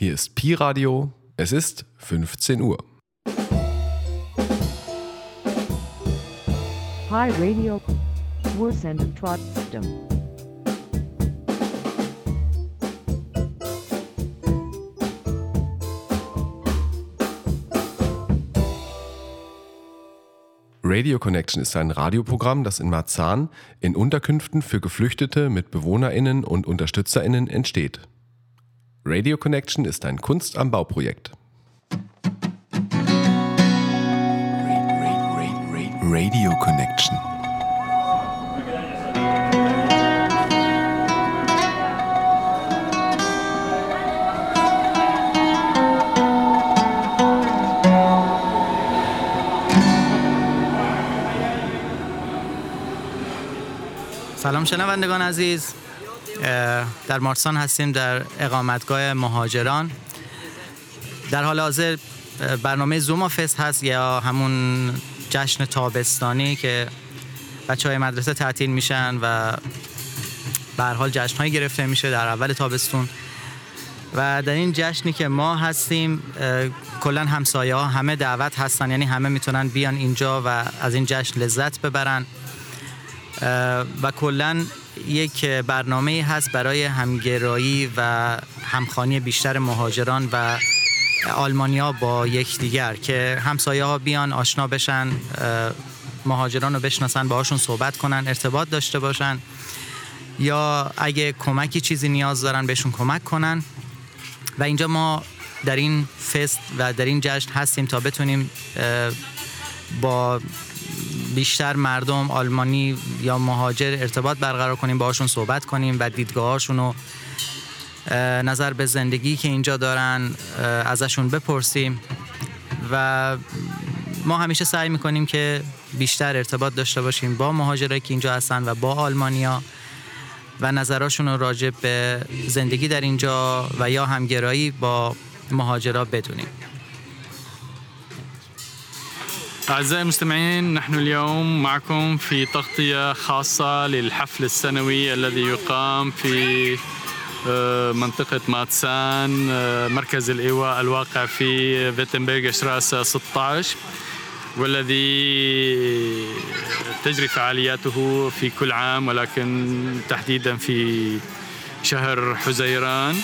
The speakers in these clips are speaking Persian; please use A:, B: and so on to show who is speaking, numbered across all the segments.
A: Hier ist Pi Radio. Es ist 15 Uhr.
B: Pi Radio. Wir senden trotzdem.
A: Radio Connection ist ein Radioprogramm, das in Marzahn in Unterkünften für Geflüchtete mit BewohnerInnen und UnterstützerInnen entsteht. Radio Connection ist ein Kunst am Bau-Projekt. Radio Connection.
C: سلام شنوندگان عزیز، در مارسان هستیم در اقامتگاه مهاجران. در حال حاضر برنامه زوما فست هست یا همون جشن تابستانی که بچه‌های مدرسه تعطیل میشن و به هر حال جشن‌هایی گرفته میشه در اول تابستون. و در این جشنی که ما هستیم کلا همسایه‌ها همه دعوت هستن، یعنی همه میتونن بیان اینجا و از این جشن لذت ببرن. و کلاً یک برنامه هست برای همگرایی و همخوانی بیشتر مهاجران و آلمانیا با یکدیگر که همسایه ها بیان آشنا بشن، مهاجران رو بشناسن، باهاشون صحبت کنن، ارتباط داشته باشن، یا اگه کمکی چیزی نیاز دارن بهشون کمک کنن. و اینجا ما در این فست و در این جشن هستیم تا بتونیم با بیشتر مردم آلمانی یا مهاجر ارتباط برقرار کنیم، باهاشون صحبت کنیم و دیدگاهاشون رو نظر به زندگی که اینجا دارن ازشون بپرسیم. و ما همیشه سعی میکنیم که بیشتر ارتباط داشته باشیم با مهاجرایی که اینجا هستن و با آلمانیا و نظراشون رو راجع به زندگی در اینجا و یا همگرایی با مهاجرا بدونیم.
D: أعزائي المستمعين، نحن اليوم معكم في تغطية خاصة للحفل السنوي الذي يقام في منطقة ماتسان، مركز الإيواء الواقع في فيتنبرغ شراسة 16، والذي تجري فعالياته في كل عام ولكن تحديدا في شهر حزيران،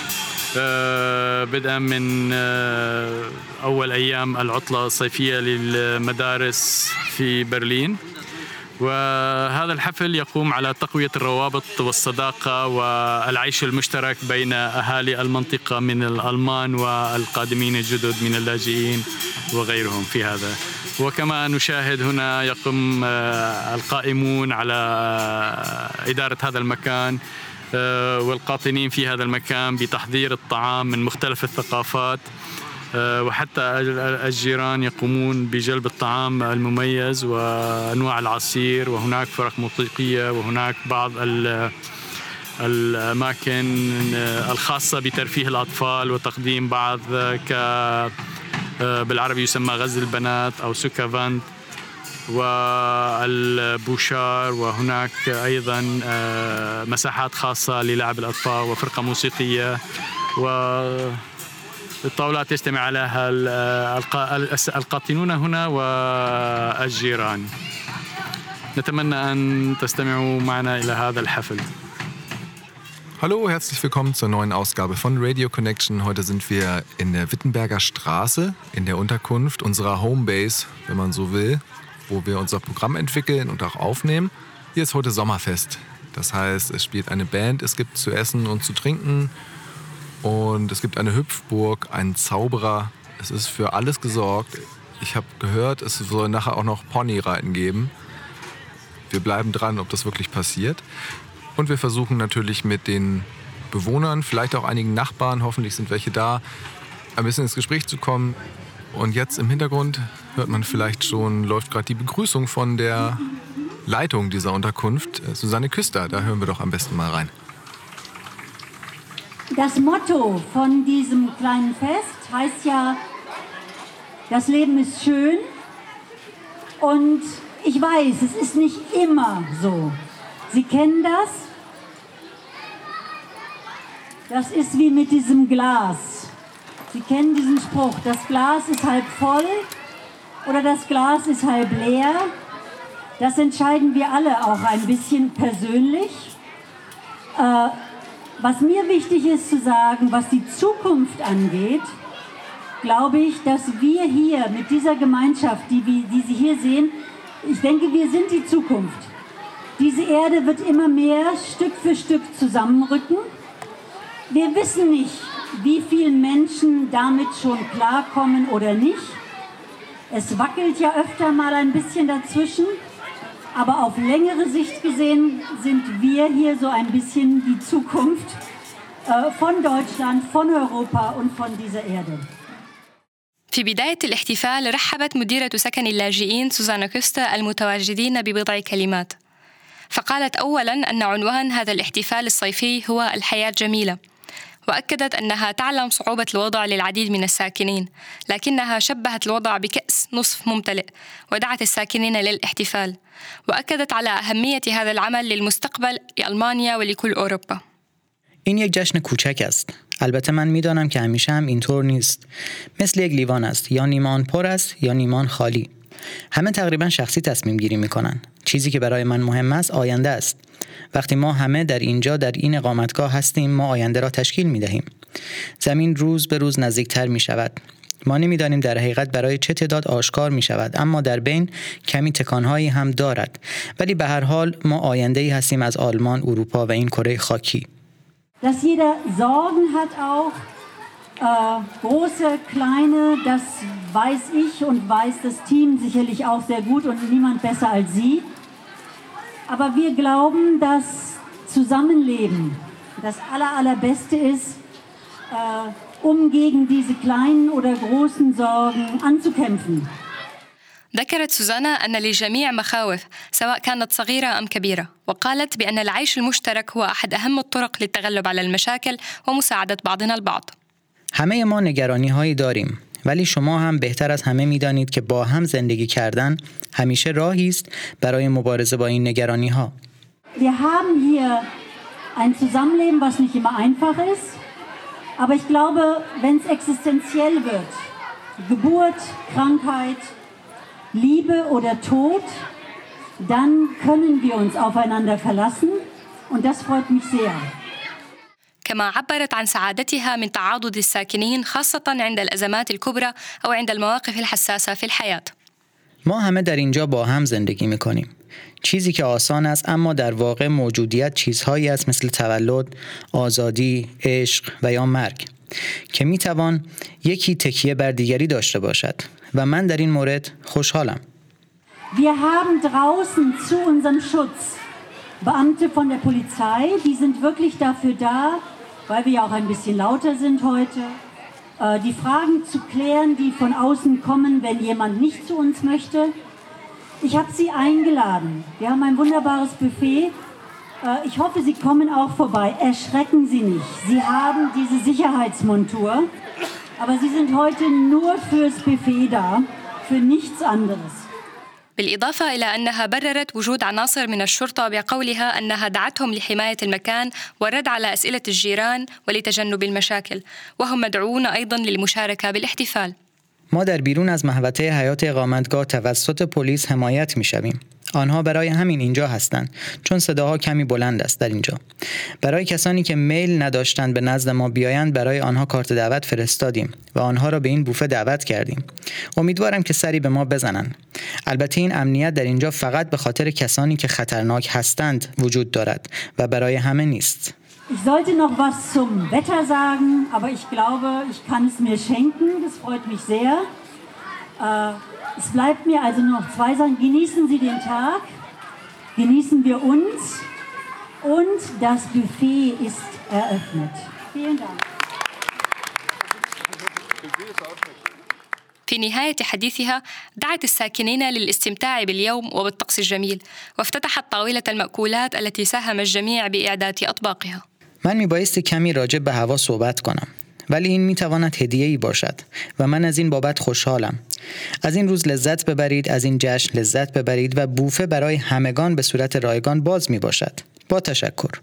D: بدءا من أول أيام العطلة الصيفية للمدارس في برلين. وهذا الحفل يقوم على تقوية الروابط والصداقة والعيش المشترك بين أهالي المنطقة من الألمان والقادمين الجدد من اللاجئين وغيرهم في هذا. وكما نشاهد هنا يقوم القائمون على إدارة هذا المكان والقاطنين في هذا المكان بتحضير الطعام من مختلف الثقافات، وحتى الجيران يقومون بجلب الطعام المميز وأنواع العصير، وهناك فرق موسيقية، وهناك بعض الأماكن الخاصة بترفيه الأطفال وتقديم بعض بالعربي يسمى غزل البنات أو سكافانت والبوشار، وهناك أيضا مساحات خاصة للعب الأطفال وفرقة موسيقية، والطاولات يجتمع عليها القاطنون هنا والجيران. نتمنى أن تستمعوا معنا إلى هذا الحفل.
A: Hallo, herzlich willkommen zur neuen Ausgabe von Radio Connection. Heute sind wir in der Wittenberger Straße, in der Unterkunft unserer Homebase, wenn man so will, wo wir unser Programm entwickeln und auch aufnehmen. Hier ist heute Sommerfest. Das heißt, es spielt eine Band, es gibt zu essen und zu trinken und es gibt eine Hüpfburg, einen Zauberer. Es ist für alles gesorgt. Ich habe gehört, es soll nachher auch noch Ponyreiten geben. Wir bleiben dran, ob das wirklich passiert. Und wir versuchen natürlich mit den Bewohnern, vielleicht auch einigen Nachbarn, hoffentlich sind welche da, ein bisschen ins Gespräch zu kommen. Und jetzt im Hintergrund hört man vielleicht schon, läuft gerade die Begrüßung von der Leitung dieser Unterkunft, Susanne Küster. Da hören wir doch am besten mal rein.
E: Das Motto von diesem kleinen Fest heißt ja, das Leben ist schön. Und ich weiß, es ist nicht immer so. Sie kennen das? Das ist wie mit diesem Glas. Sie kennen diesen Spruch, das Glas ist halb voll oder das Glas ist halb leer. Das entscheiden wir alle auch ein bisschen persönlich. Was mir wichtig ist zu sagen, was die Zukunft angeht, glaube ich, dass wir hier mit dieser Gemeinschaft, die Sie hier sehen, ich denke, wir sind die Zukunft. Diese Erde wird immer mehr Stück für Stück zusammenrücken. Wir wissen nicht, wie viele Menschen damit schon klarkommen oder nicht. Es wackelt ja öfter mal ein bisschen dazwischen. Aber auf längere Sicht gesehen sind wir hier so ein bisschen die Zukunft von Deutschland, von Europa und von dieser Erde.
F: في بداية الاحتفال رحبت مديرة سكن اللاجئين سوزانا كوستا المتواجدين ببضع كلمات. فقالت أولاً أن عنوان هذا الاحتفال الصيفي هو الحياة جميلة، وأكدت أنها تعلم صعوبة الوضع للعديد من الساكنين، لكنها شبهت الوضع بكأس نصف ممتلئ ودعت الساكنين للاحتفال، وأكدت على أهمية هذا العمل للمستقبل لألمانيا ولكل أوروبا.
C: این یک جشن کوچک است. البته من میدانم که همیشه هم اینطور نیست. مثل یک لیوان است، یا نیمان پر است یا نیمان خالی. همه تقریبا شخصی تصمیم گیری میکنن. چیزی که برای من مهم است آینده است. وقتی ما همه در اینجا در این اقامتگاه هستیم، ما آینده را تشکیل میدهیم. زمین روز به روز نزدیکتر میشود. ما نمیدانیم در حقیقت برای چه تعداد آشکار میشود، اما در بین کمی تکانهایی هم دارد. ولی به هر حال ما آینده‌ای هستیم از آلمان، اروپا و این کره خاکی.
E: Dass jeder Sorgen hat auch, große, kleine, das weiß ich und weiß das Team sicherlich auch sehr gut und niemand besser als Sie. Aber wir glauben, dass Zusammenleben das Allerbeste ist, um gegen diese kleinen oder großen Sorgen anzukämpfen.
F: ذكرت سوزانا أن للجميع مخاوف سواء كانت صغيرة أم كبيرة، وقالت بأن العيش المشترك هو أحد أهم الطرق للتغلب على المشاكل ومساعدة بعضنا البعض.
C: همه ما نگرانی‌هایی داریم، ولی شما هم بهتر از همه می‌دانید که با هم زندگی کردن همیشه راهی است برای مبارزه با این نگرانی‌ها.
E: Wir haben hier ein Zusammenleben, was nicht immer einfach ist, aber ich glaube, wenn es existenziell wird, Geburt, Krankheit, Liebe oder Tod, dann können wir uns aufeinander verlassen und das freut mich sehr.
F: كما عبرت عن سعادتها من تعاضد الساكنين خاصة عند الأزمات الكبرى أو عند المواقف الحساسة في الحياة.
C: ما همه در اینجا با هم زندگی می‌کنیم. چیزی که آسان است اما در واقع موجودیت چیزهایی است مثل تولد، آزادی، عشق و یا مرگ که می‌توان یکی تکیه بر دیگری داشته باشد و من در این مورد خوشحالم.
E: Wir haben draußen zu unserem Schutz Beamte von der Polizei, die sind wirklich dafür da, weil wir ja auch ein bisschen lauter sind heute, die Fragen zu klären, die von außen kommen, wenn jemand nicht zu uns möchte. Ich habe Sie eingeladen. Wir haben ein wunderbares Buffet. Ich hoffe, Sie kommen auch vorbei. Erschrecken Sie nicht. Sie haben diese Sicherheitsmontur, aber Sie sind heute nur fürs Buffet da, für nichts anderes.
F: بالإضافة إلى أنها بررت وجود عناصر من الشرطة بقولها أنها دعتهم لحماية المكان والرد على أسئلة الجيران ولتجنب المشاكل، وهم مدعوون أيضاً للمشاركة بالاحتفال.
C: ما در بیرون از محوطه حیات اقامتگاه توسط پلیس حمایت می‌شویم. آنها برای همین اینجا هستند، چون صداها کمی بلند است در اینجا. برای کسانی که میل نداشتند به نزد ما بیایند برای آنها کارت دعوت فرستادیم و آنها را به این بوفه دعوت کردیم. امیدوارم که سری به ما بزنند. البته این امنیت در اینجا فقط به خاطر کسانی که خطرناک هستند وجود دارد و برای همه نیست.
E: Ich sollte noch was zum Wetter sagen, aber ich glaube, ich kann es mir schenken. Das freut mich sehr. Es bleibt mir also nur noch zwei Sachen. Genießen Sie den Tag, genießen wir uns und das Buffet ist eröffnet. Vielen Dank.
F: في نهاية حديثها دعت الساكنين للاستمتاع باليوم وبالطقس الجميل، وافتتحت طاولة المأكولات التي ساهم الجميع بإعداد أطباقها.
C: من میبایستی کمی راجع به هوا صحبت کنم، ولی این میتواند هدیه‌ای باشد و من از این بابت خوشحالم. از این روز لذت ببرید، از این جشن لذت ببرید و بوفه برای همگان به صورت رایگان باز میباشد. با تشکر.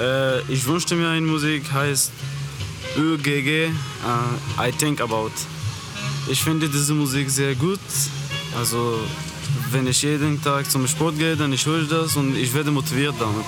G: Ich wünschte mir eine Musik, heißt ÖGG, I Think About. Ich finde diese Musik sehr gut. Also, wenn ich jeden Tag zum Sport gehe, dann ich höre das und ich werde motiviert damit.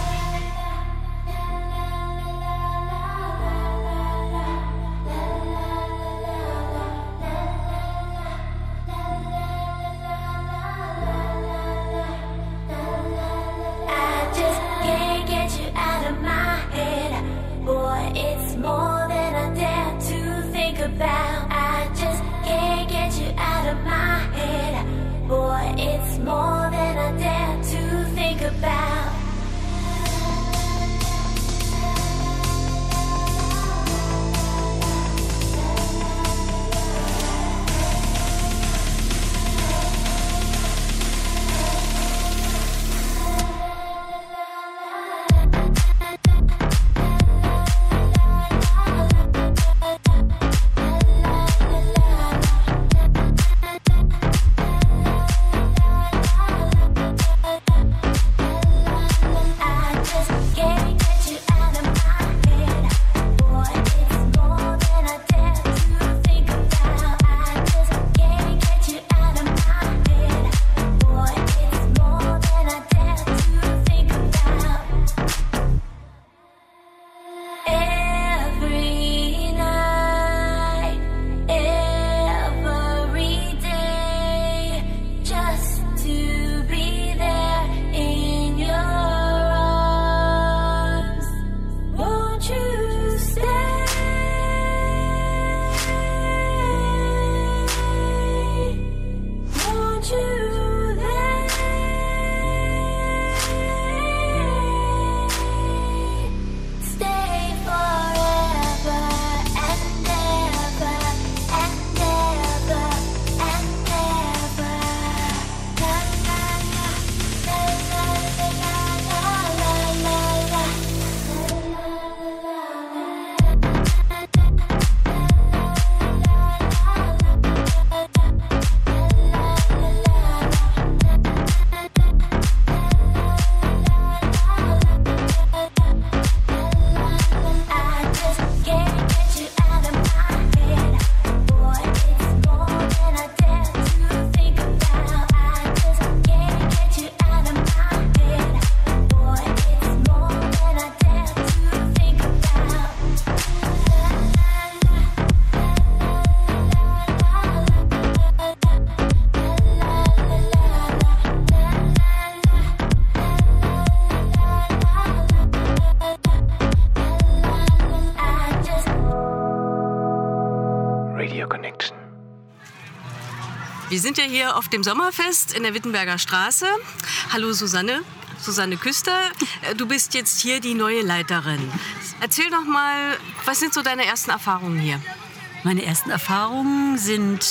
H: Wir sind ja hier auf dem Sommerfest in der Wittenberger Straße. Hallo Susanne Küster. Du bist jetzt hier die neue Leiterin. Erzähl doch mal, was sind so deine ersten Erfahrungen hier?
I: Meine ersten Erfahrungen sind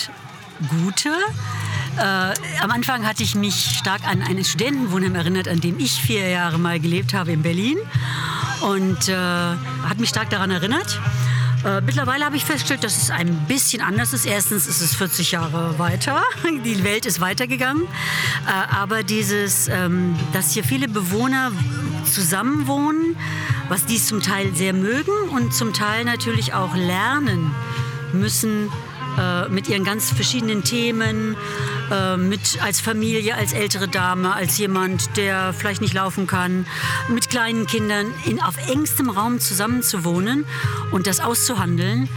I: gute. Am Anfang hatte ich mich stark an ein Studentenwohnheim erinnert, an dem ich 4 Jahre mal gelebt habe in Berlin. Und hat mich stark daran erinnert. Mittlerweile habe ich festgestellt, dass es ein bisschen anders ist. Erstens ist es 40 Jahre weiter. Die Welt ist weitergegangen. Aber dass hier viele Bewohner zusammenwohnen, was die zum Teil sehr mögen und zum Teil natürlich auch lernen müssen, mit ihren ganz verschiedenen Themen, mit als Familie, als ältere Dame, als jemand, der vielleicht nicht laufen kann, mit kleinen Kindern auf engstem Raum zusammenzuwohnen und das auszuhandeln.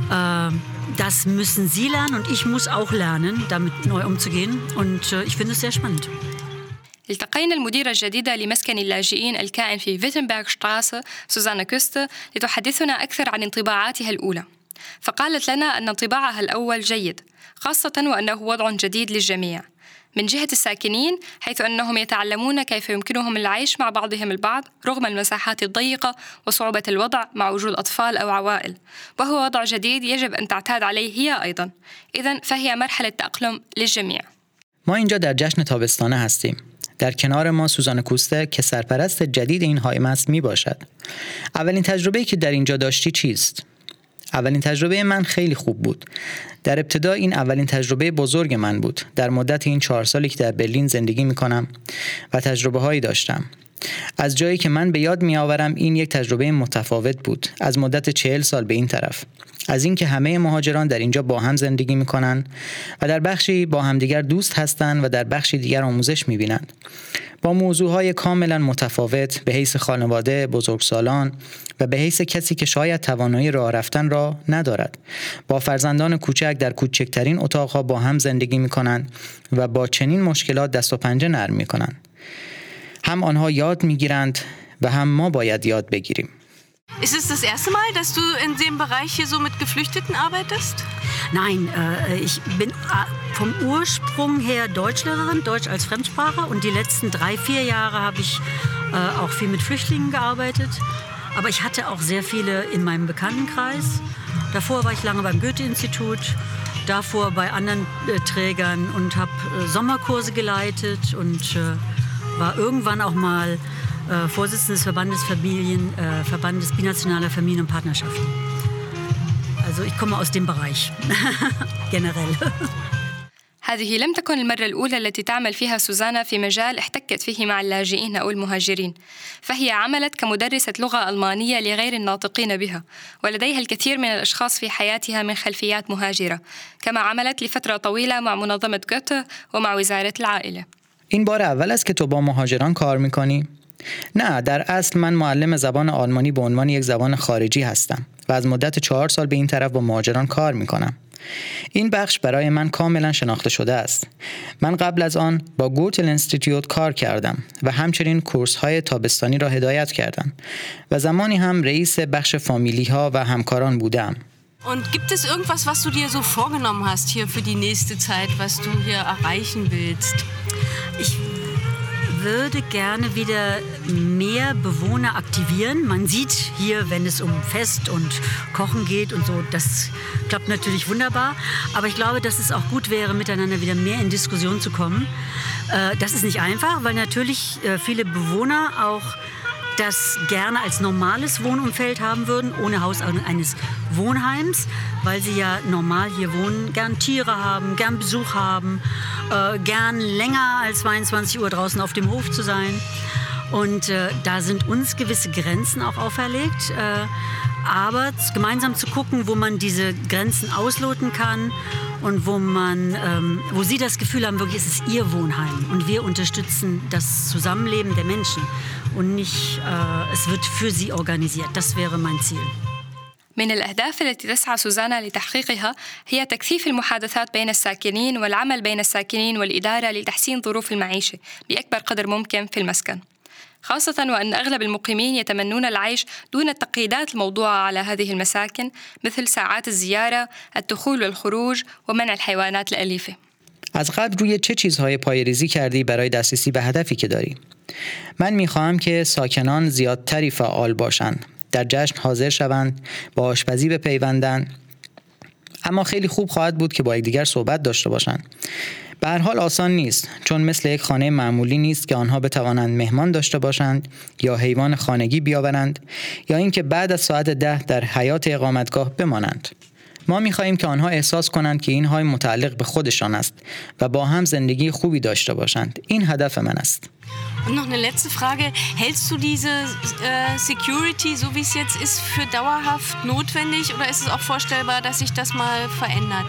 I: Das müssen sie lernen und ich muss auch lernen, damit neu umzugehen. Und ich finde es sehr spannend.
F: التقينا المديرة الجديدة لمسكن اللاجئين الكائن في فيتنبرغ شتراسة سوزانا كوستا لتحدثنا أكثر عن انطباعاتها الأولى. فقالت لنا أن انطباعها الأول جيد، خاصة وأنه وضع جديد للجميع من جهة الساكنين، حيث أنهم يتعلمون كيف يمكنهم العيش مع بعضهم البعض رغم المساحات الضيقة وصعوبة الوضع مع وجود أطفال أو عوائل، وهو وضع جديد يجب أن تعتاد عليه هي أيضا. إذن فهي مرحلة تأقلم للجميع.
C: ما اینجا در جشن تابستانه هستیم. در کنار ما سوزانا کوستا که سرپرست جدید این هایم است می باشد. اولین تجربه‌ای که در اینجا داشتی چیست؟ اولین تجربه من خیلی خوب بود. در ابتدا این اولین تجربه بزرگ من بود. در مدت این 4 سالی که در برلین زندگی می کنم و تجربه هایی داشتم. از جایی که من به یاد میآورم این یک تجربه متفاوت بود از مدت 40 سال به این طرف. از اینکه همه مهاجران در اینجا با هم زندگی میکنن و در بخشی با همدیگر دوست هستند و در بخشی دیگر آموزش میبینند. با موضوعهای کاملا متفاوت به حیث خانواده، بزرگسالان و به حیث کسی که شاید توانایی راه رفتن را ندارد. با فرزندان کوچک در کوچکترین اتاقها با هم زندگی میکنند و با چنین مشکلات دست و پنجه نرم میکنند. هم آنها یاد میگیرند و هم ما باید یاد بگیریم.
H: Ist es das erste Mal, dass du in dem Bereich hier so mit Geflüchteten arbeitest?
I: Nein, ich bin vom Ursprung her Deutschlehrerin, Deutsch als Fremdsprache, und die letzten 3-4 Jahre habe ich auch viel mit Flüchtlingen gearbeitet. Aber ich hatte auch sehr viele in meinem Bekanntenkreis. Davor war ich lange beim Goethe-Institut, davor bei anderen Trägern und habe Sommerkurse geleitet und war irgendwann auch mal Vorsitzende des Verbandes binationaler Familien- und Partnerschaften. Also ich komme aus dem Bereich, generell.
F: هذه لم تكن المرة الأولى التي تعمل فيها سوزانا في مجال احتكت فيه مع اللاجئين أو المهاجرين، فهي عملت كمدرسة لغة ألمانية لغير الناطقين بها، ولديها الكثير من الأشخاص في حياتها من خلفيات مهاجرة، كما عملت لفترة طويلة مع منظمة جوته ومع وزارة العائلة.
C: این بار اول است که تو با مهاجران کار میکنی؟ نه، در اصل من معلم زبان آلمانی به عنوان یک زبان خارجی هستم و از مدت 4 سال به این طرف با مهاجران کار میکنم. این بخش برای من کاملا شناخته شده است. من قبل از آن با گوتل اینستیتوت کار کردم و همچنین کورس‌های تابستانی را هدایت کردم و زمانی هم رئیس بخش فامیلی‌ها و همکاران بودم.
H: Und gibt es irgendwas, was du dir so vorgenommen hast hier für die nächste Zeit, was du hier erreichen willst?
I: Ich würde gerne wieder mehr Bewohner aktivieren. Man sieht hier, wenn es um Fest und Kochen geht und so, das klappt natürlich wunderbar. Aber ich glaube, dass es auch gut wäre, miteinander wieder mehr in Diskussion zu kommen. Das ist nicht einfach, weil natürlich viele Bewohner auch das gerne als normales Wohnumfeld haben würden, ohne Haus eines Wohnheims, weil sie ja normal hier wohnen, gern Tiere haben, gern Besuch haben, gern länger als 22 Uhr draußen auf dem Hof zu sein. Und da sind uns gewisse Grenzen auch auferlegt, aber gemeinsam zu gucken, wo man diese Grenzen ausloten kann und wo sie das Gefühl haben, wirklich es ist ihr Wohnheim und wir unterstützen das Zusammenleben der Menschen und nicht, es wird für sie organisiert. Das wäre mein Ziel.
F: من الأهداف التي تسعى سوزانا لتحقيقها هي تكثيف المحادثات بين الساكنين والعمل بين الساكنين والإدارة لتحسين ظروف المعيشة بأكبر قدر ممكن في المسكن، خاصة وأن أغلب المقيمين يتمنون العيش دون التقييدات الموضوعة على هذه المساكن مثل ساعات الزيارة، الدخول والخروج، ومنع الحيوانات الأليفة.
C: از قبل روی چه چیزهای پایه‌ریزی کردی برای دسترسی به هدفی که داری؟ من می‌خواهم که ساکنان زیادتری فعال باشند، در جشن حاضر شوند، با آشپزی بپیوندند. اما خیلی خوب خواهد بود که با یکدیگر صحبت داشته باشند. به هر حال آسان نیست، چون مثل یک خانه معمولی نیست که آنها بتوانند مهمان داشته باشند یا حیوان خانگی بیاورند یا اینکه بعد از ساعت 10 در حیاط اقامتگاه بمانند. ما می‌خواهیم که آنها احساس کنند که اینها متعلق به خودشان است و با هم زندگی خوبی داشته باشند. این هدف من است.
H: Und noch eine letzte Frage. Hältst du diese Security, so wie es jetzt ist, für dauerhaft notwendig oder ist es auch vorstellbar, dass sich das mal verändert?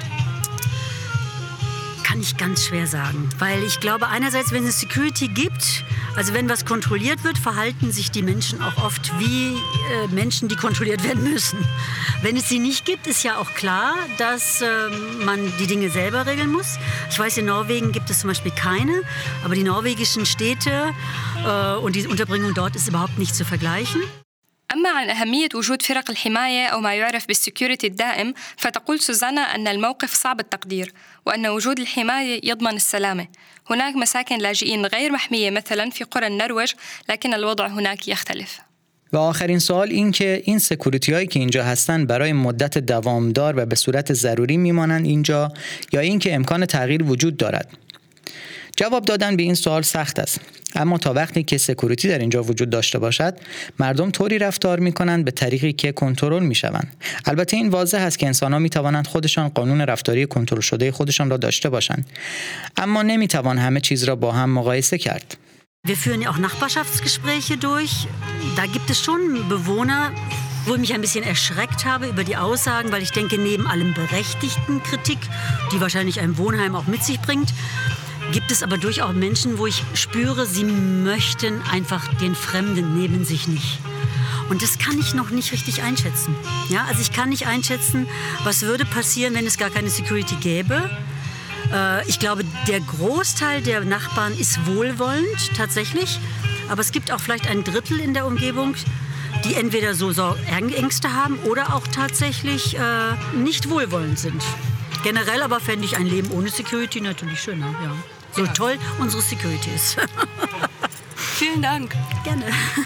I: Kann ich ganz schwer sagen, weil ich glaube einerseits, wenn es Security gibt, also wenn was kontrolliert wird, verhalten sich die Menschen auch oft wie Menschen, die kontrolliert werden müssen. Wenn es sie nicht gibt, ist ja auch klar, dass man die Dinge selber regeln muss. Ich weiß, in Norwegen gibt es zum Beispiel keine, aber die norwegischen Städte und die Unterbringung dort ist überhaupt nicht zu vergleichen.
F: أما عن أهمية وجود فرق الحماية أو ما يعرف بالسكيورتي الدائم، فتقول سوزانا أن الموقف صعب التقدير وأن وجود الحماية يضمن السلامة. هناك مساكن لاجئين غير محمية مثلا في قرى النرويج، لكن الوضع هناك يختلف.
C: و آخرین سوال این که این سکیوریتی هایی که اینجا هستن برای مدت دوامدار و به صورت ضروری میمانند اینجا یا اینکه امکان تغییر وجود دارد؟ جواب دادن به این سوال سخت است، اما تا وقتی که سکیوریتی در اینجا وجود داشته باشد مردم طوری رفتار میکنند به طریقی که کنترل میشوند. البته این واضح است که انسان‌ها میتوانند خودشان قانون رفتاری کنترل شده خودشان را داشته باشند، اما نمیتوان همه چیز را با هم مقایسه کرد.
I: Wir führen ja auch Nachbarschaftsgespräche durch. Da gibt es schon Bewohner, wo ich mich ein bisschen erschreckt habe über die Aussagen, weil ich denke, neben allem berechtigten Kritik, die wahrscheinlich ein Wohnheim auch mit sich bringt, gibt es aber durchaus Menschen, wo ich spüre, sie möchten einfach den Fremden neben sich nicht. Und das kann ich noch nicht richtig einschätzen. Ja, also ich kann nicht einschätzen, was würde passieren, wenn es gar keine Security gäbe. Ich glaube, der Großteil der Nachbarn ist wohlwollend, tatsächlich. Aber es gibt auch vielleicht ein Drittel in der Umgebung, die entweder so Ängste haben oder auch tatsächlich nicht wohlwollend sind. Generell aber fände ich ein Leben ohne Security natürlich schöner. Ja. So toll unsere Security ist.
H: Vielen Dank.
I: Gerne.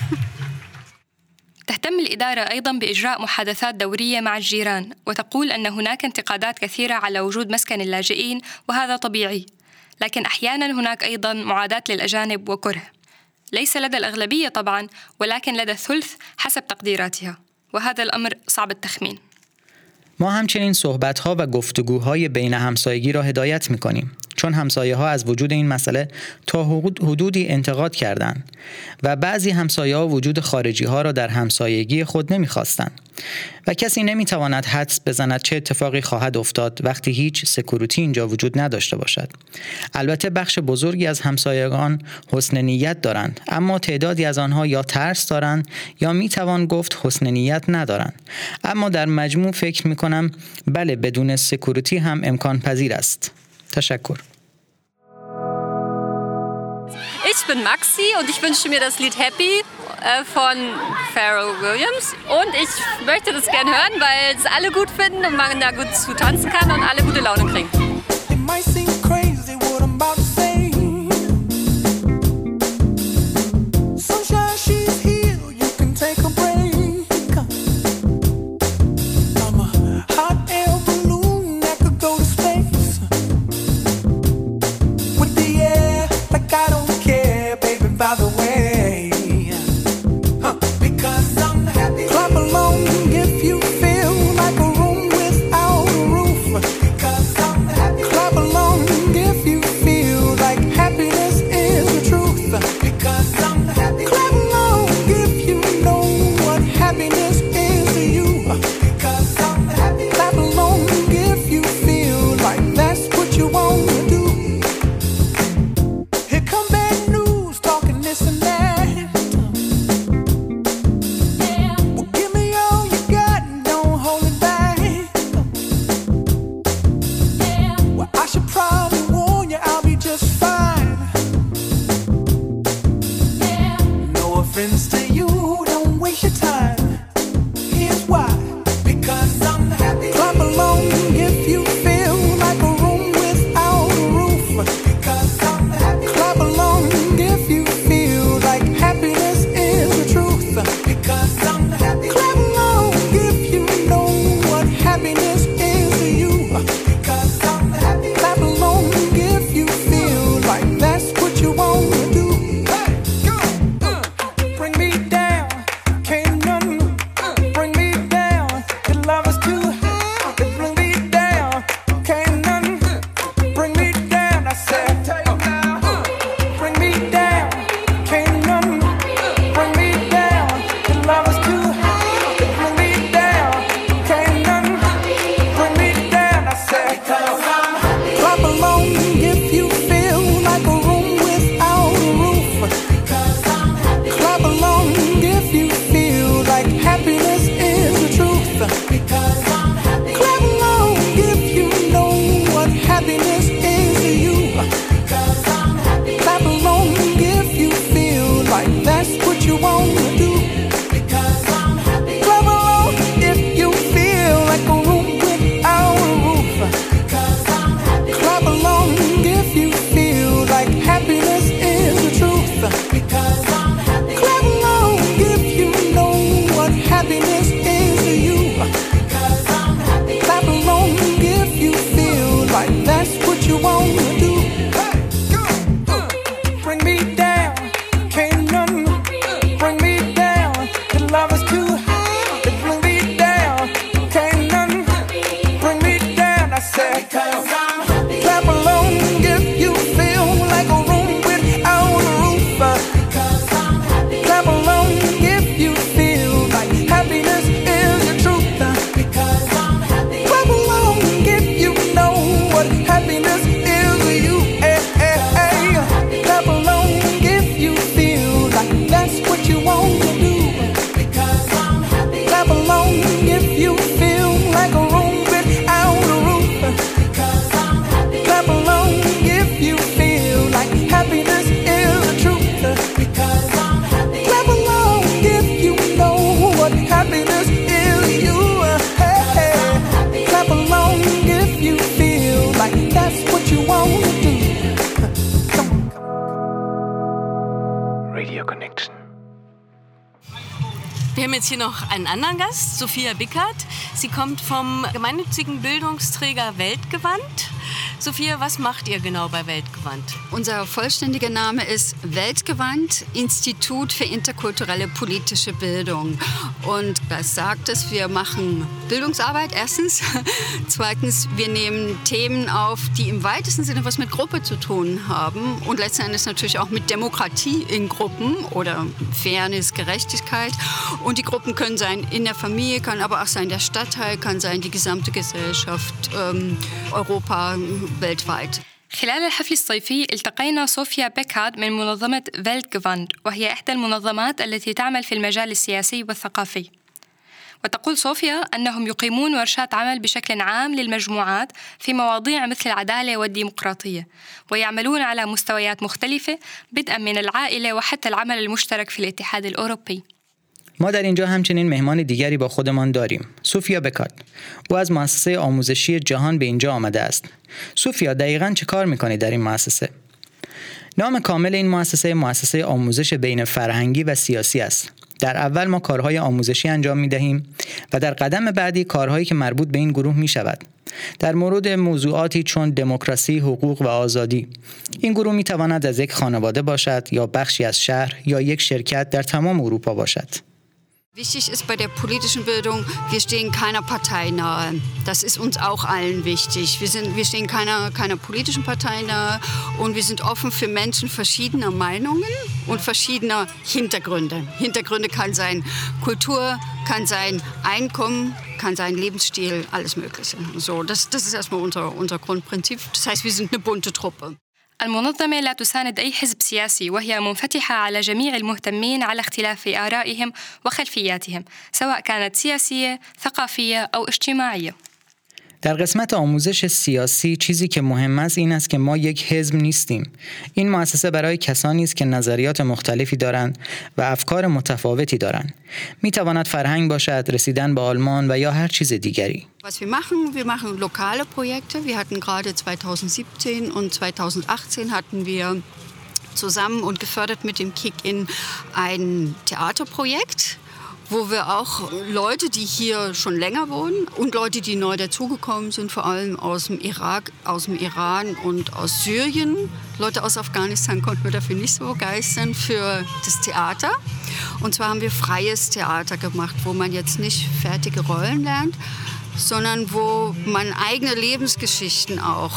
F: تهتم الإدارة أيضاً بإجراء محادثات دورية مع الجيران، وتقول أن هناك انتقادات كثيرة على وجود مسكن اللاجئين، وهذا طبيعي، لكن أحياناً هناك أيضاً معاداة للأجانب وكره. ليس لدى الأغلبية طبعاً، ولكن لدى الثلث حسب تقديراتها، وهذا الأمر صعب التخمين.
C: ما همچنین صحبت‌ها و گفتگوهای بین همسایگی را هدایت می‌کنیم، چون همسایه‌ها از وجود این مسئله تا حدودی انتقاد کردند و بعضی همسایه‌ها وجود خارجی‌ها را در همسایگی خود نمی‌خواستند و کسی نمی‌تواند حدس بزند چه اتفاقی خواهد افتاد وقتی هیچ سکیوریتی اینجا وجود نداشته باشد. البته بخش بزرگی از همسایگان حسن نیت دارند، اما تعدادی از آنها یا ترس دارند یا می‌توان گفت حسن نیت ندارند. اما در مجموع فکر می‌کنم بله، بدون سکیوریتی هم امکان پذیر است. تشکر.
J: Ich bin Maxi und ich wünsche mir das Lied Happy von Pharrell Williams. Und ich möchte das gerne hören, weil es alle gut finden und man da gut zu tanzen kann und alle gute Laune kriegen.
K: Clap along if you feel like a room without a roof. Because I'm happy.
H: Wir haben jetzt hier noch einen anderen Gast, Sophia Bickert. Sie kommt vom gemeinnützigen Bildungsträger Weltgewand. Sophia, was macht ihr genau bei Weltgewand?
K: Unser vollständiger Name ist Weltgewand, Institut für interkulturelle politische Bildung. Und das sagt es, wir machen Bildungsarbeit erstens. Zweitens, wir nehmen Themen auf, die im weitesten Sinne was mit Gruppe zu tun haben. Und letzten Endes natürlich auch mit Demokratie in Gruppen oder Fairness, Gerechtigkeit. Und die Gruppen können sein in der Familie, kann aber auch sein der Stadtteil, kann sein die gesamte Gesellschaft, Europa, weltweit.
F: خلال الحفل الصيفي التقينا صوفيا بيكارد من منظمة فيلتجفاند، وهي إحدى المنظمات التي تعمل في المجال السياسي والثقافي. وتقول صوفيا أنهم يقيمون ورشات عمل بشكل عام للمجموعات في مواضيع مثل العدالة والديمقراطية، ويعملون على مستويات مختلفة بدءا من العائلة وحتى العمل المشترك في الاتحاد الأوروبي.
C: ما در اینجا همچنین مهمان دیگری با خودمان داریم، سوفیا بکارد. او از مؤسسه آموزشی جهان به اینجا آمده است. سوفیا، دقیقاً چه کار می‌کنی در این مؤسسه؟ نام کامل این مؤسسه آموزش بین فرهنگی و سیاسی است. در اول ما کارهای آموزشی انجام می‌دهیم و در قدم بعدی کارهایی که مربوط به این گروه می‌شود. در مورد موضوعاتی چون دموکراسی، حقوق و آزادی. این گروه می‌تواند از یک خانواده باشد یا بخشی از شهر یا یک شرکت در تمام اروپا باشد.
K: Wichtig ist bei der politischen Bildung, wir stehen keiner Partei nahe. Das ist uns auch allen wichtig. Wir stehen keiner politischen Partei nahe und wir sind offen für Menschen verschiedener Meinungen und verschiedener Hintergründe. Hintergründe kann sein Kultur, kann sein Einkommen, kann sein Lebensstil, alles Mögliche. So, das ist erstmal unser Grundprinzip. Das heißt, wir sind eine bunte Truppe.
F: المنظمة لا تساند أي حزب سياسي، وهي منفتحة على جميع المهتمين على اختلاف آرائهم وخلفياتهم، سواء كانت سياسية، ثقافية أو اجتماعية.
C: در قسمت آموزش سیاسی چیزی که مهم است این است که ما یک حزب نیستیم. این مؤسسه برای کسانی است که نظریات مختلفی دارند و افکار متفاوتی دارند. می تواند فرهنگ باشد، رسیدن به آلمان و یا هر چیز دیگری.
K: Was wir machen lokale Projekte. Wir hatten gerade 2017 und 2018 hatten wir zusammen und gefördert mit dem Kick-In ein Theaterprojekt, wo wir auch Leute, die hier schon länger wohnen und Leute, die neu dazugekommen sind, vor allem aus dem Irak, aus dem Iran und aus Syrien. Leute aus Afghanistan konnten wir dafür nicht so begeistern für das Theater. Und zwar haben wir freies Theater gemacht, wo man jetzt nicht fertige Rollen lernt, sondern wo man eigene Lebensgeschichten auch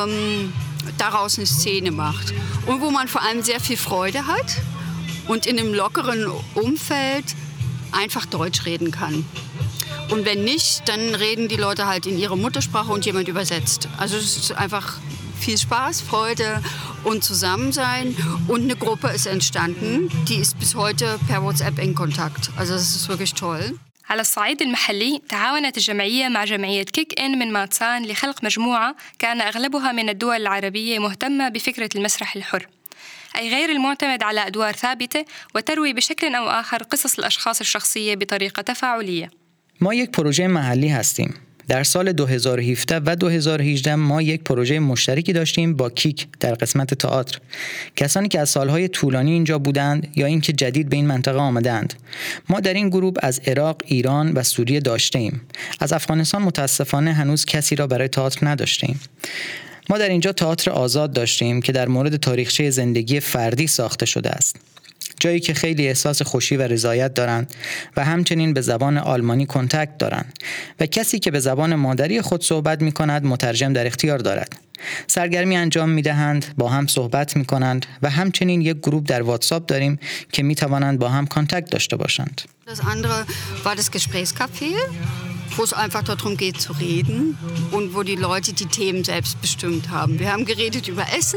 K: daraus eine Szene macht. Und wo man vor allem sehr viel Freude hat und in einem lockeren Umfeld einfach Deutsch reden kann. Und wenn nicht, dann reden die Leute halt in ihrer Muttersprache und jemand übersetzt. Also es ist einfach viel Spaß, Freude und Zusammensein. Und eine Gruppe ist entstanden, die ist bis heute per WhatsApp in Kontakt. Also das ist wirklich toll.
F: على الصعيد المحلي تعاونت الجمعية مع جمعية كيك إن من ماتسان لخلق مجموعة كان أغلبها من الدول العربية مهتمة بفكرة المسرح الحر، أي غير المعتمد على أدوار ثابتة وتروي بشكل أو آخر قصص الأشخاص الشخصية بطريقة تفاعلية.
C: ما یک پروژه محلی هستیم. در سال 2017 و 2018 ما یک پروژه مشترکی داشتیم با کیک در قسمت تئاتر. کسانی که از سالهای طولانی اینجا بودند یا اینکه جدید به این منطقه آمدند. ما در این گروه از عراق، ایران و سوریه داشتیم. از افغانستان متاسفانه هنوز کسی را برای تئاتر نداشتیم. ما در اینجا تئاتر آزاد داشتیم که در مورد تاریخچه زندگی فردی ساخته شده است. جایی که خیلی احساس خوشی و رضایت دارند و همچنین به زبان آلمانی کنتاکت دارند و کسی که به زبان مادری خود صحبت می کند مترجم در اختیار دارد. سرگرمی انجام می دهند، با هم صحبت می کنند و همچنین یک گروه در واتساپ داریم که می توانند با هم کانتاکت داشته باشند.
K: Das andere war das Gesprächscafé, wo es einfach darum geht zu reden und wo die Leute die Themen selbst bestimmt haben. Wir haben geredet über Essen,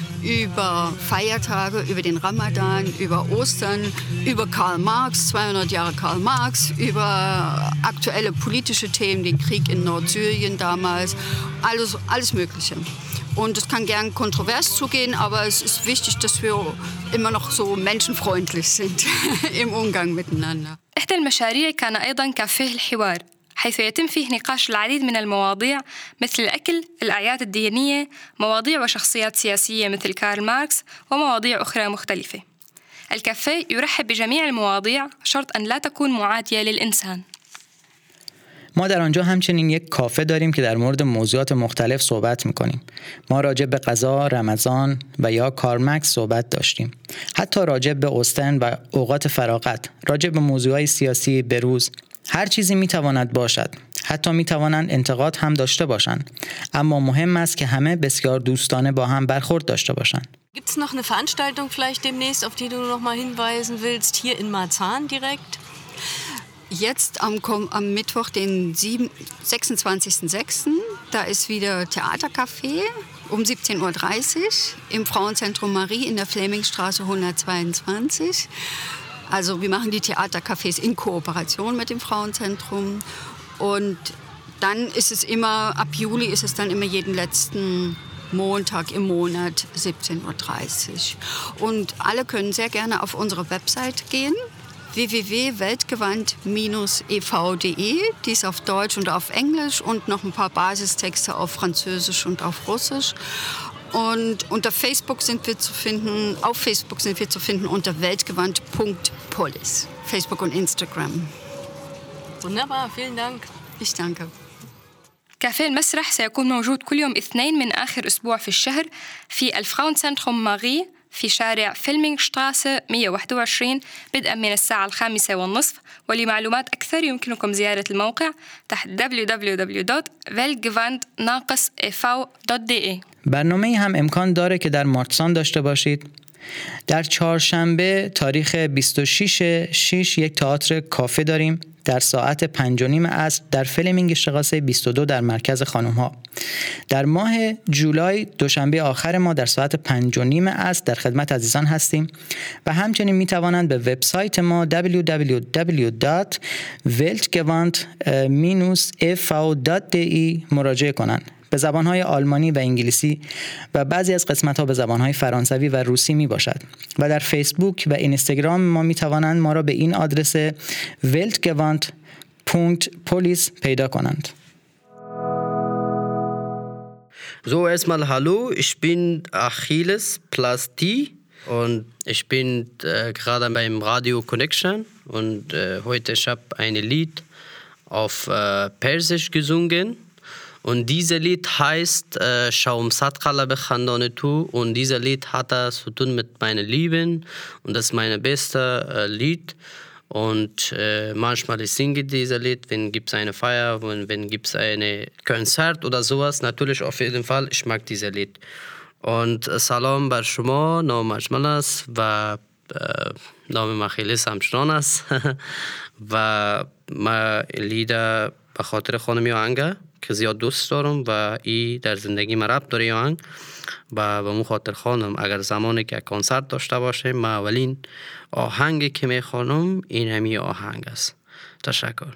K: über Feiertage, über den Ramadan, über Ostern, über Karl Marx, 200 Jahre Karl Marx, über aktuelle politische Themen, den Krieg in Nordsyrien damals, alles Mögliche. Und es kann gern kontrovers zugehen, aber es ist wichtig, dass wir immer noch so menschenfreundlich sind im Umgang miteinander.
F: إحدى المشاريع كان أيضاً كافيه الحوار، حيث يتم فيه نقاش العديد من المواضيع مثل الأكل، الأعياد الدينية، مواضيع وشخصيات سياسية مثل كارل ماركس ومواضيع أخرى مختلفة. الكافيه يرحب بجميع المواضيع شرط أن لا تكون معادية للإنسان.
C: ما در آنجا همچنین یک کافه داریم که در مورد موضوعات مختلف صحبت می‌کنیم. ما راجع به غذا، رمضان و یا کارمکس صحبت داشتیم. حتی راجع به اوستن و اوقات فراغت، راجع به موضوعات سیاسی بروز. هر چیزی می‌تواند باشد. حتی می‌توانند انتقاد هم داشته باشند. اما مهم است که همه بسیار دوستانه با هم برخورد داشته باشند.
H: Gibt es noch eine Veranstaltung vielleicht demnächst, auf die du noch mal hinweisen willst, hier in Marzahn direkt?
K: Jetzt am Mittwoch, den 26.06., da ist wieder Theatercafé um 17.30 Uhr im Frauenzentrum Marie in der Flemingstraße 122. Also wir machen die Theatercafés in Kooperation mit dem Frauenzentrum. Und dann ist es immer, ab Juli ist es dann immer jeden letzten Montag im Monat 17.30 Uhr. Und alle können sehr gerne auf unsere Website gehen, www.weltgewandt-ev.de. Die ist auf Deutsch und auf Englisch und noch ein paar Basistexte auf Französisch und auf Russisch. Und unter Facebook sind wir zu finden, auf Facebook sind wir zu finden unter weltgewandt.polis. Facebook und Instagram.
H: Wunderbar, vielen Dank.
K: Ich danke.
F: كافيه المسرح سيكون موجود كل يوم اثنين من آخر أسبوع في الشهر في الفراونسنتروم ماغي في شارع فيلمينغشتراسة 121 بدءا من الساعة 5:30. ولمعلومات أكثر يمكنكم زيارة الموقع تحت www.weltgewandt-ev.de.
C: برنامه هم امکان داره که در مارتسان داشته باشید. در چهارشنبه تاریخ 26/6 یک تئاتر کافه داریم در ساعت 5:30 عصر در فلمینگشتراسه 22 در مرکز خانم‌ها. در ماه جولای دوشنبه آخر ما در ساعت 5:30 عصر در خدمت عزیزان هستیم و همچنین می توانند به وبسایت ما www.weltgewandt-ev.de مراجعه کنند. به زبان‌های آلمانی و انگلیسی و بعضی از قسمت‌ها به زبان‌های فرانسوی و روسی میباشد. و در فیسبوک و اینستاگرام ما میتوانند ما را به این آدرس weltgewandt.polis پیدا کنند.
L: So, erstmal hallo, ich bin Achilles Plasti und ich bin gerade beim Radio Connection und heute ich habe ein Lied auf Persisch gesungen. Und dieses Lied heißt Schaum Satkala Bechandone Tu und dieses Lied hat das zu tun mit meiner Lieben und das ist mein bestes Lied und manchmal ich singe dieses Lied, wenn gibt es eine Feier, wenn gibt es eine Konzert oder sowas, natürlich auf jeden Fall, ich mag dieses Lied. Und Salam bar Shuma, Naam Ajmal است و نام مخیلس همچنان است و ما لیدا به خاطر خانم آهنگ که زیاد دوست دارم و ای در زندگی ما ربط داره آهنگ و به مو خاطر خانم اگر زمانی که کنسرت داشته باشه ما اولین آهنگی که میخوانم این همی آهنگ است. تشکر.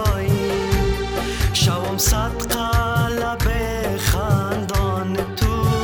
M: شوم صد قلب خندان تو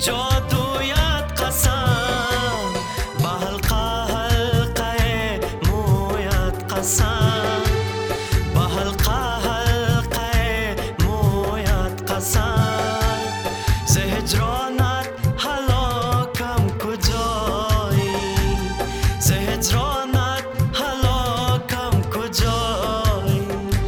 M: جادویت قسم به حلقه حلقه مویت قسم به حلقه حلقه مویت قسم ز هجرانت هلاکم کجایی ز هجرانت هلاکم کجایی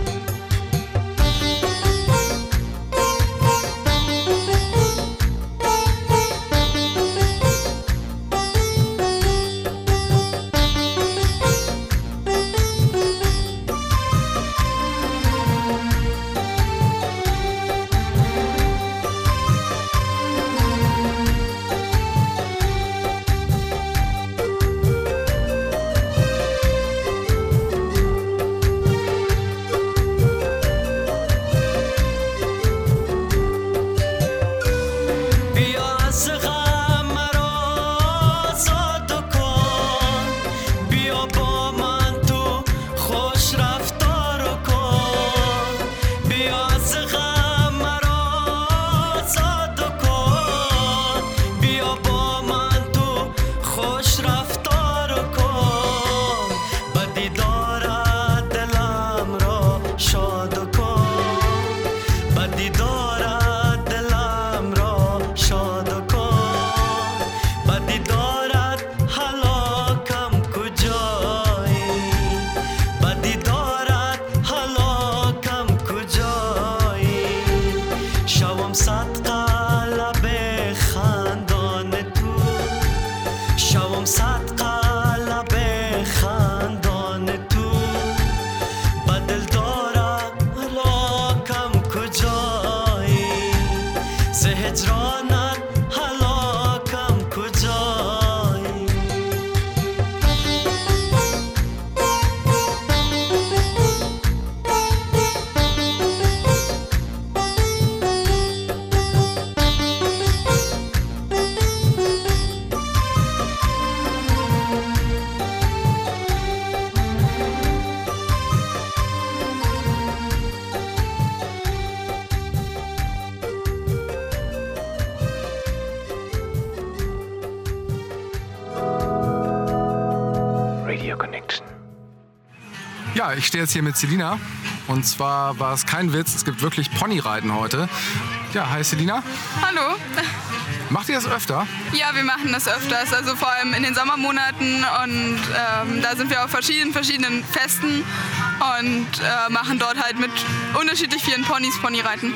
A: Ja, ich stehe jetzt hier mit Selina. Und zwar war es kein Witz, es gibt wirklich Ponyreiten heute. Ja, hi Selina.
N: Hallo.
A: Macht ihr das öfter?
N: Ja, wir machen das öfters, also vor allem in den Sommermonaten. Und da sind wir auf verschiedenen Festen und machen dort halt mit unterschiedlich vielen Ponys Ponyreiten.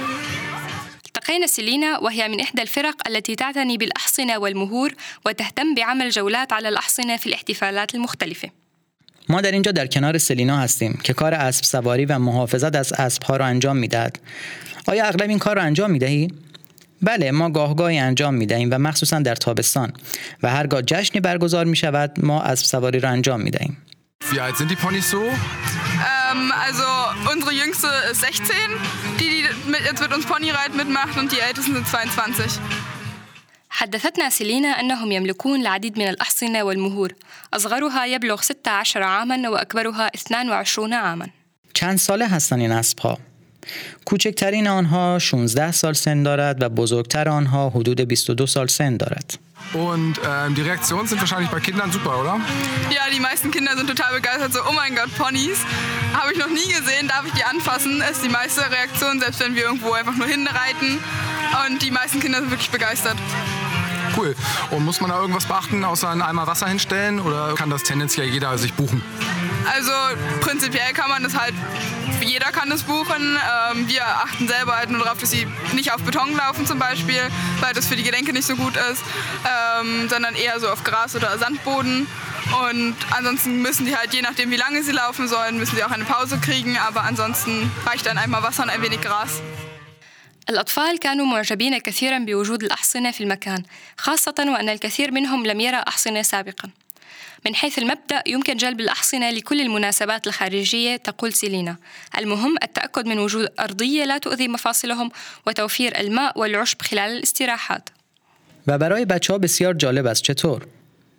F: التقينا سيلينا وهي من إحدى الفرق التي تعتني بالأحصنة والمهور وتهتم بعمل جولات على الأحصنة في الاحتفالات المختلفة.
C: ما در اینجا در کنار سلینا هستیم که کار اسب سواری و محافظت از اسب‌ها را انجام می‌دهد. آیا اغلب این کار را انجام می‌دهی؟ بله، ما گاهی انجام می‌دهیم و مخصوصاً در تابستان و هرگاه جشنی برگزار می‌شود ما اسب سواری را انجام می‌دهیم.
A: Wie alt sind die Ponys so?
N: Also unsere Jüngste ist 16, die jetzt mit uns Ponyreiten mitmacht und die Ältesten sind 22.
F: حدثتنا سيلينا أنهم يملكون العديد من الأحصنة والمهور، أصغرها يبلغ 16 عاماً وأكبرها 22 عاماً.
C: چند ساله هستند این اسب‌ها؟ کوچکترین آنها 16 سال سن دارد و بزرگتر آنها حدود 22 سال سن دارد.
A: Und die Reaktionen sind wahrscheinlich bei Kindern super, oder?
N: Ja, die meisten Kinder sind total begeistert. So, oh mein Gott, Ponys. Habe ich noch nie gesehen, darf ich die anfassen? Ist die meiste Reaktion, selbst wenn wir irgendwo einfach nur hinreiten. Und die meisten Kinder sind wirklich begeistert.
A: Cool. Und muss man da irgendwas beachten, außer einen Eimer Wasser hinstellen? Oder kann das tendenziell jeder sich buchen?
N: Also prinzipiell kann man das halt, jeder kann das buchen. Wir achten selber halt nur darauf, dass sie nicht auf Beton laufen zum Beispiel, weil das für die Gelenke nicht so gut ist, sondern eher so auf Gras oder Sandboden. Und ansonsten müssen die halt, je nachdem wie lange sie laufen sollen, müssen sie auch eine Pause kriegen. Aber ansonsten reicht dann einmal Wasser und ein wenig Gras.
F: الأطفال كانوا معجبين كثيراً بوجود الأحصنة في المكان، خاصة وأن الكثير منهم لم يرى أحصنة سابقاً. من حيث المبدأ يمكن جلب الأحصنة لكل المناسبات الخارجية، تقول سيلينا. المهم التأكد من وجود أرضية لا تؤذي مفاصلهم وتوفير الماء والعشب خلال الاستراحات.
C: و برای بچه‌ها بسیار جالب است. چطور؟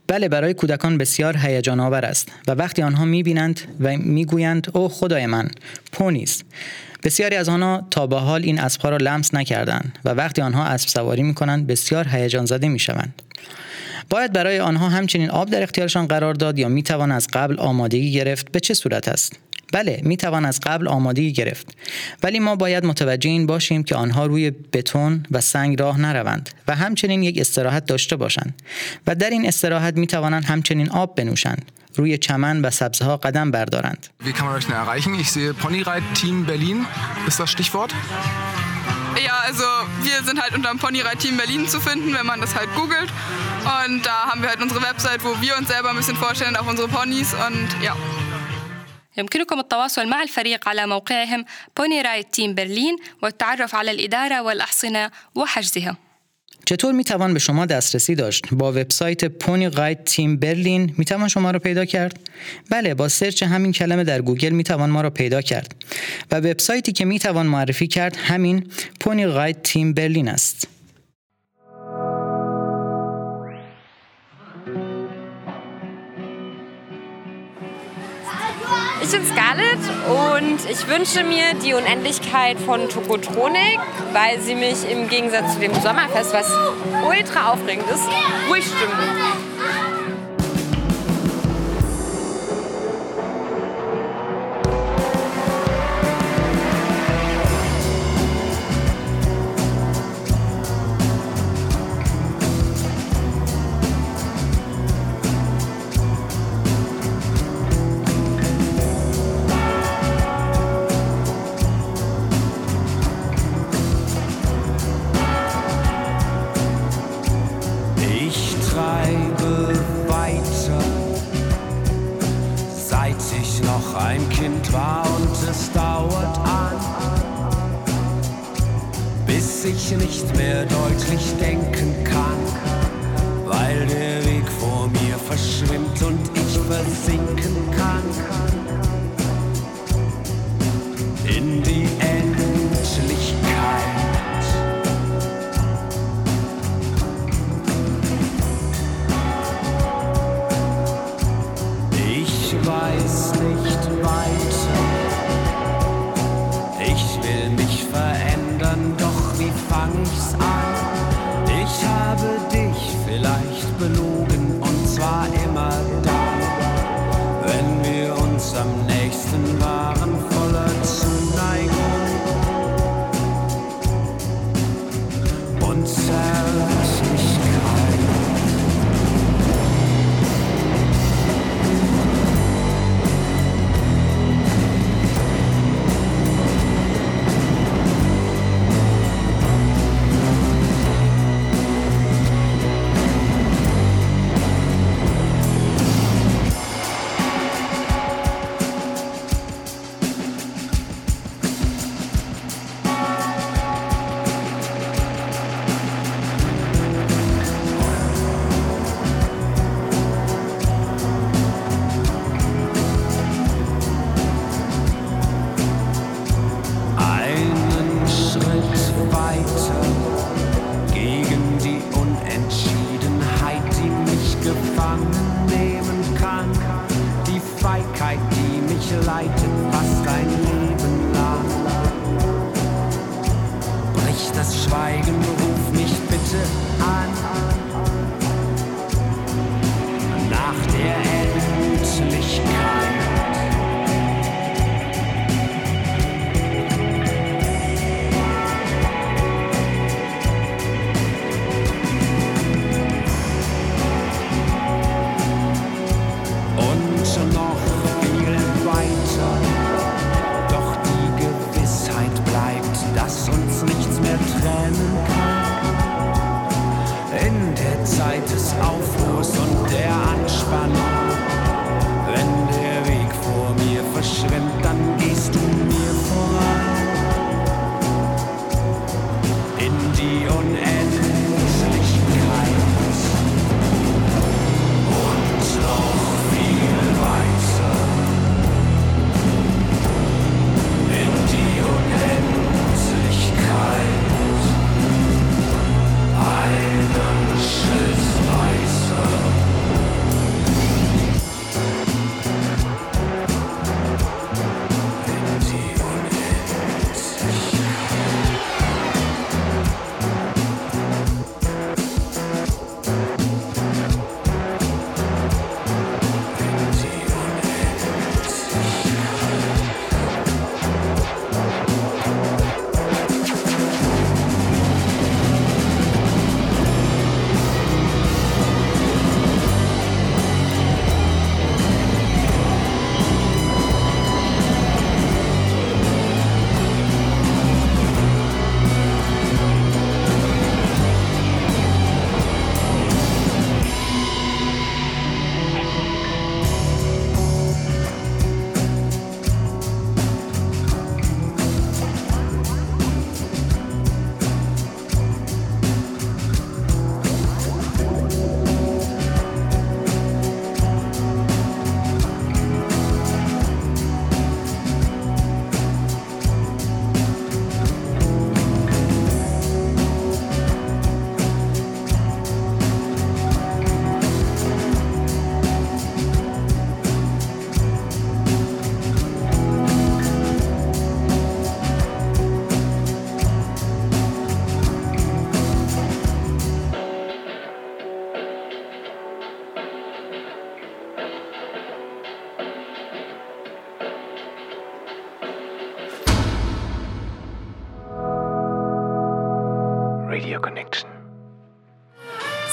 C: بله، برای کودکان بسیار هیجان آور است و وقتی آنها می‌بینند و می‌گویند اوه خدای من، پونی است. بسیاری از آنها تا به حال این اسب‌ها را لمس نکردند و وقتی آنها اسب سواری می‌کنند بسیار هیجان زده می‌شوند. باید برای آنها همچنین آب در اختیارشان قرار داد یا می‌توان از قبل آمادگی گرفت؟ به چه صورت است؟ بله، می‌توان از قبل آمادگی گرفت، ولی ما باید متوجه این باشیم که آنها روی بتون و سنگ راه نروند و همچنین یک استراحت داشته باشند و در این استراحت می‌توانند همچنین آب بنوشند، روی چمن و سبزه‌ها قدم بردارند.
A: Wie kann man euch denn erreichen? Ich sehe Ponyreit-Team Berlin ist das Stichwort.
N: Ja, also wir sind halt unter dem Ponyreit-Team Berlin zu finden, wenn man das halt googelt. Und da haben wir halt unsere Website, wo wir uns selber ein bisschen vorstellen, auch unsere Ponys und ja.
F: يمكنكم التواصل مع الفريق على موقعهم Ponyreit-Team Berlin والتعرف على الإدارة والأحصنة وحجزها.
C: چطور میتوان به شما دسترسی داشت؟ با وبسایت Ponyreit-Team Berlin میتوان شما را پیدا کرد؟ بله، با سرچ همین کلمه در گوگل میتوان ما را پیدا کرد و وبسایتی که میتوان معرفی کرد همین Ponyreit-Team Berlin است.
J: Ich bin Scarlett und ich wünsche mir die Unendlichkeit von Tokotronik, weil sie mich im Gegensatz zu dem Sommerfest, was ultra aufregend ist, ruhig stimmen.
M: Ich nicht mehr deutlich denken kann, weil der Weg vor mir verschwimmt und ich versinken kann in die Endlichkeit. Ich weiß nicht weiter, ich will mich verändern, doch wie fang ich's an? Ich habe dich vielleicht belogen und zwar immer dann, wenn wir uns am nächsten waren, voller Zuneigung und Zärtlichkeit.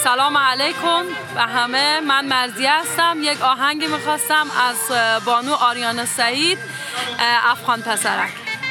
O: سلام علیکم به همه. من مرضیه هستم. یک آهنگی میخواستم از بانو آریانا سعید، افغان پسرک.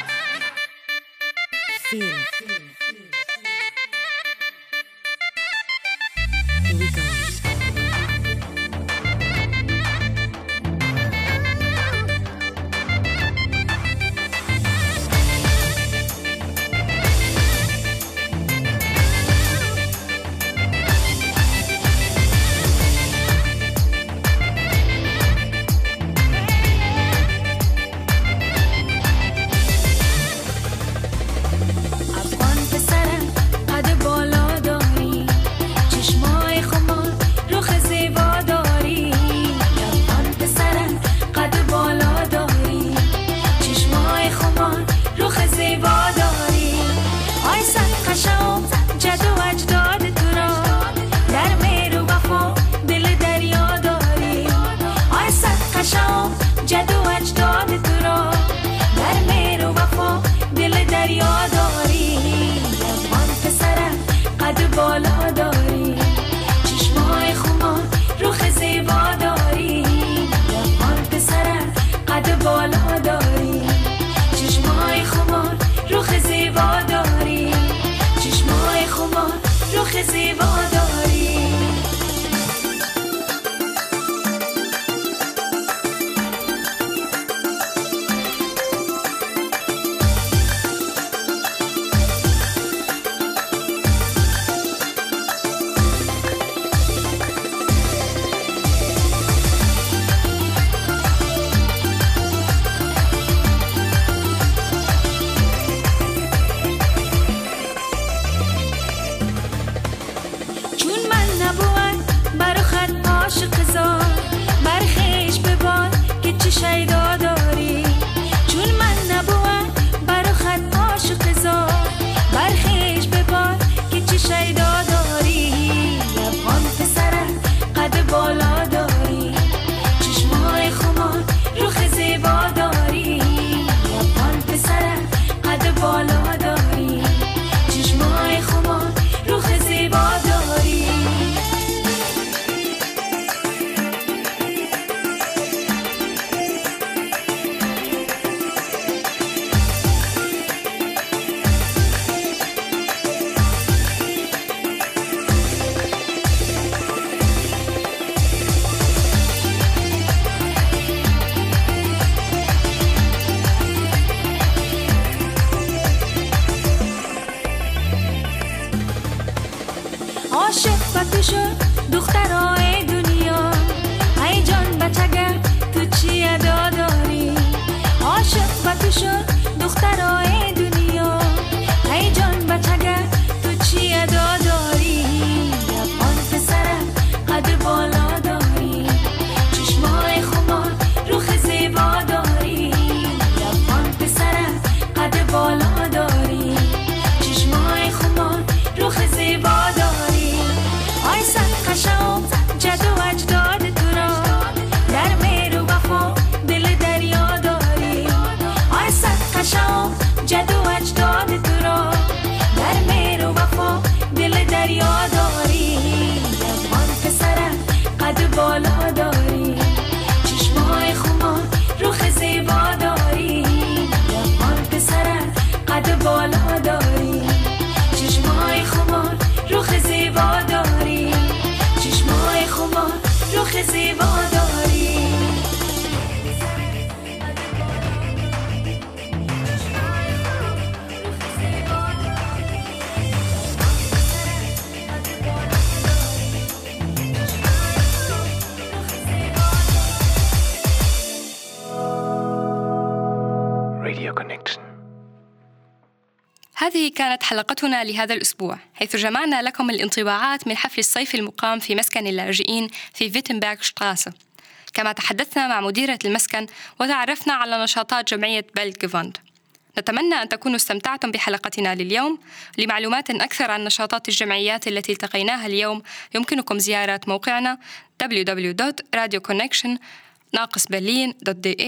F: هذه كانت حلقتنا لهذا الأسبوع، حيث جمعنا لكم الانطباعات من حفل الصيف المقام في مسكن اللاجئين في فيتنبرغ شتراسة. كما تحدثنا مع مديرة المسكن وتعرفنا على نشاطات جمعية بلغفوند. نتمنى أن تكونوا استمتعتم بحلقتنا لليوم. لمعلومات أكثر عن نشاطات الجمعيات التي التقيناها اليوم يمكنكم زيارة موقعنا www.radioconnection-berlin.de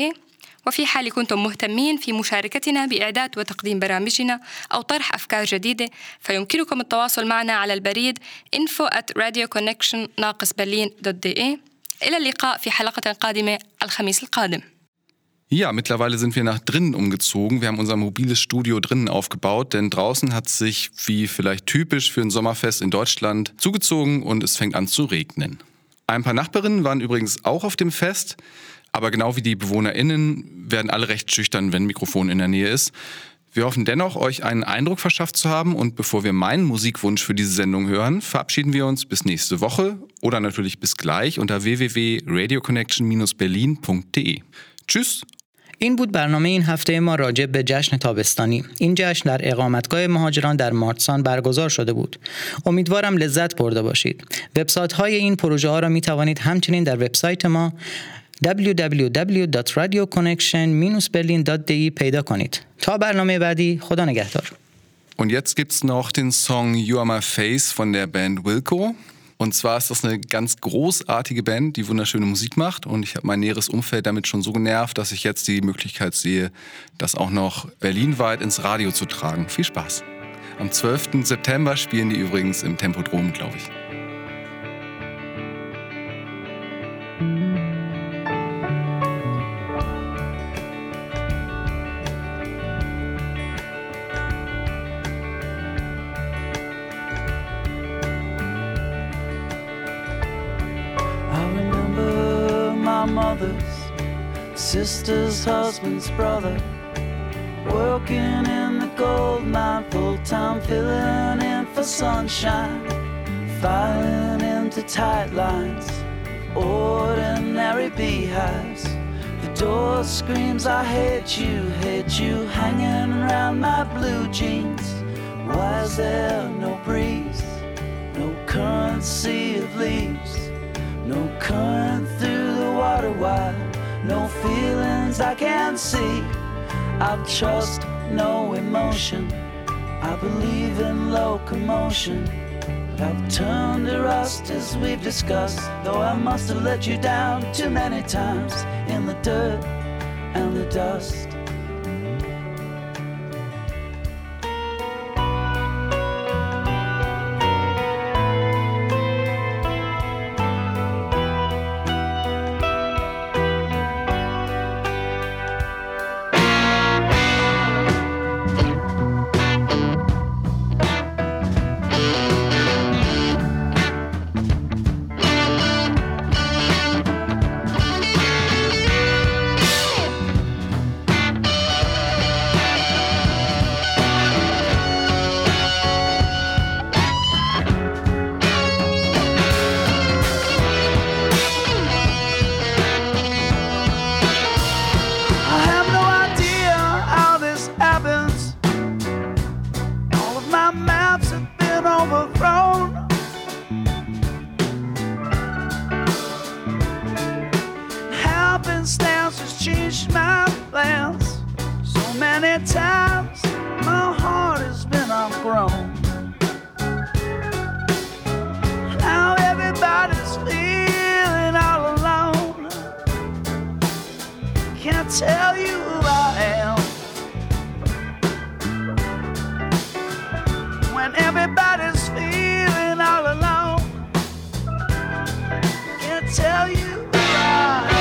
F: وفي حال كنتم مهتمين في مشاركتنا بإعداد وتقديم برامجنا أو طرح أفكار جديدة فيمكنكم التواصل معنا على البريد info@radioconnection-berlin.de. إلى اللقاء في حلقة قادمة الخميس القادم.
A: Ja, mittlerweile sind wir nach drinnen umgezogen. Wir haben unser mobiles Studio drinnen aufgebaut, denn draußen hat es sich, wie vielleicht typisch für ein Sommerfest in Deutschland, zugezogen und es fängt an zu regnen. Ein paar Nachbarinnen waren übrigens auch auf dem Fest, aber genau wie die BewohnerInnen werden alle recht schüchtern, wenn ein Mikrofon in der Nähe ist. Wir hoffen dennoch, euch einen Eindruck verschafft zu haben und bevor wir meinen Musikwunsch für diese Sendung hören, verabschieden wir uns bis nächste Woche oder natürlich bis gleich unter www.radioconnection-berlin.de. Tschüss!
C: این بود برنامه این هفته ما راجع به جشن تابستانی. این جشن در اقامتگاه مهاجران در مارتسان برگزار شده بود. امیدوارم لذت برده باشید. وبسایت‌های این پروژه ها را می توانید همچنین در وبسایت ما www.radioconnection-berlin.de پیدا کنید. تا برنامه بعدی، خدا نگهدار.
A: Und jetzt gibt's noch den Song You Are My Face von der Band Wilco. Und zwar ist das eine ganz großartige Band, die wunderschöne Musik macht. Und ich habe mein näheres Umfeld damit schon so genervt, dass ich jetzt die Möglichkeit sehe, das auch noch berlinweit ins Radio zu tragen. Viel Spaß. Am 12. September spielen die übrigens im Tempodrom, glaube ich.
P: Mothers, sisters, husbands, brother, working in the gold mine full time, filling in for sunshine, filing into tight lines, ordinary beehives. The door screams, I hate you, hanging around my blue jeans. Why is there no breeze, no currency of leaves? No current through the water wide, no feelings I can't see. I trust no emotion, I believe in locomotion. But I've turned to rust as we've discussed, though I must have let you down too many times in the dirt and the dust. Tell you who I am when everybody's feeling all alone. Can't tell you who I am.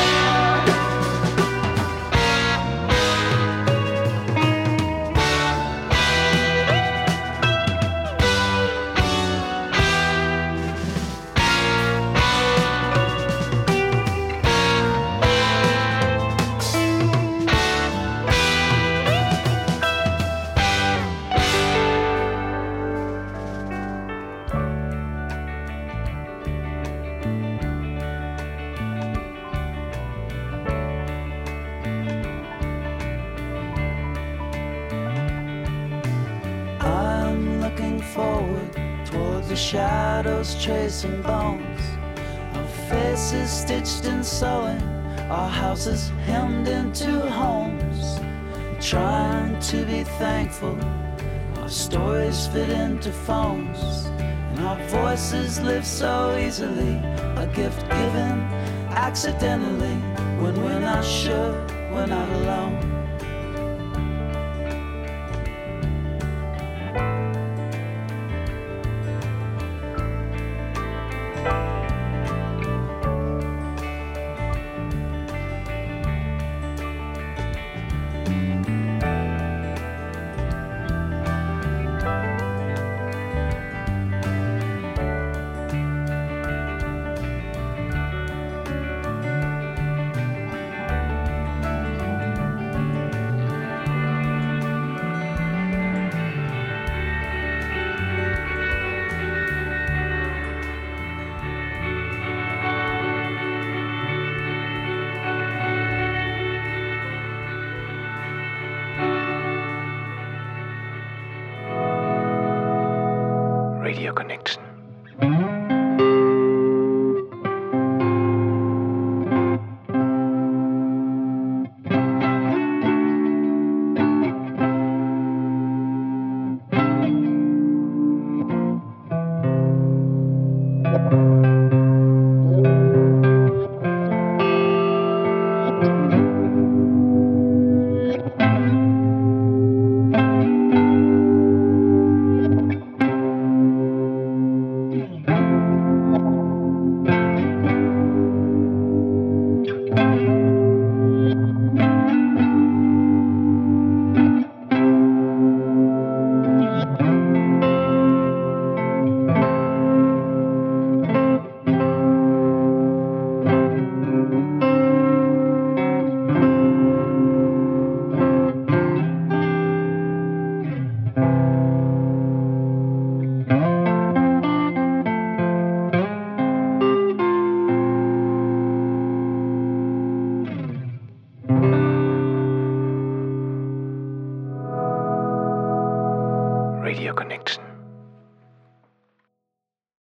P: Shadows tracing bones, our faces stitched and sewing, our houses hemmed into homes. Trying to be thankful, our stories fit into phones, and our voices live so easily, a gift given accidentally when we're not sure we're not alone.
A: Radio Connection.